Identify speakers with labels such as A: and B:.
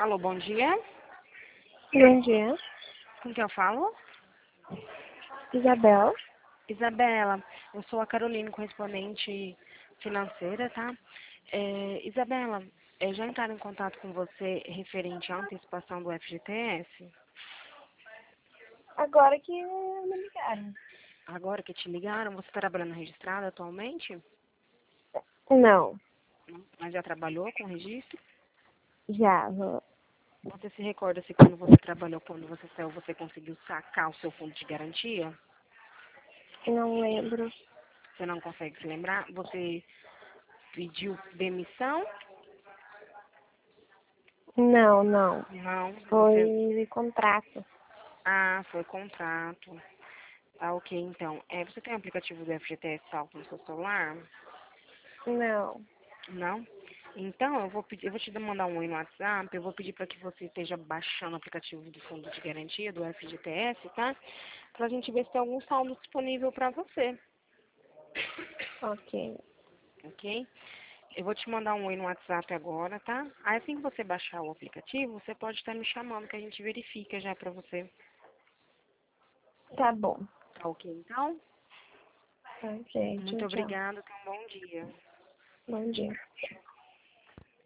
A: Alô, bom dia.
B: Bom dia,
A: Com quem eu falo?
B: Isabel.
A: Isabela, eu sou a Carolina, correspondente financeira, tá? Isabela, já entraram em contato com você referente à antecipação do FGTS?
B: Agora que me ligaram.
A: Agora que te ligaram, você está trabalhando registrado atualmente?
B: Não,
A: Não. Mas já trabalhou com registro?
B: já.
A: Você se recorda se quando você trabalhou, quando você saiu, você conseguiu sacar o seu fundo de garantia?
B: Não lembro.
A: Você não consegue se lembrar? Você pediu demissão?
B: Não.
A: Não, você...
B: Foi contrato.
A: Ah, foi contrato. Tá, ok, então. Você tem o aplicativo do FGTS salvo no seu celular?
B: Não.
A: Não? Então, eu vou te mandar um oi no WhatsApp, eu vou pedir para que você esteja baixando o aplicativo do Fundo de Garantia, do FGTS, tá? Pra gente ver se tem algum saldo disponível para você,
B: Ok.
A: ok? Eu vou te mandar um oi no WhatsApp agora, tá? Aí assim que você baixar o aplicativo, você pode estar me chamando que a gente verifica já para você.
B: Tá bom.
A: Tá ok, então?
B: Ok,
A: Muito
B: tchau, tchau.
A: obrigada, tenha um bom dia.
B: Bom dia.